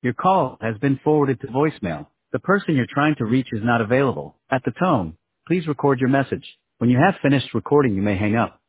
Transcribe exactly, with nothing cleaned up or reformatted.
Your call has been forwarded to voicemail. The person you're trying to reach is not available. At the tone, please record your message. When you have finished recording, you may hang up.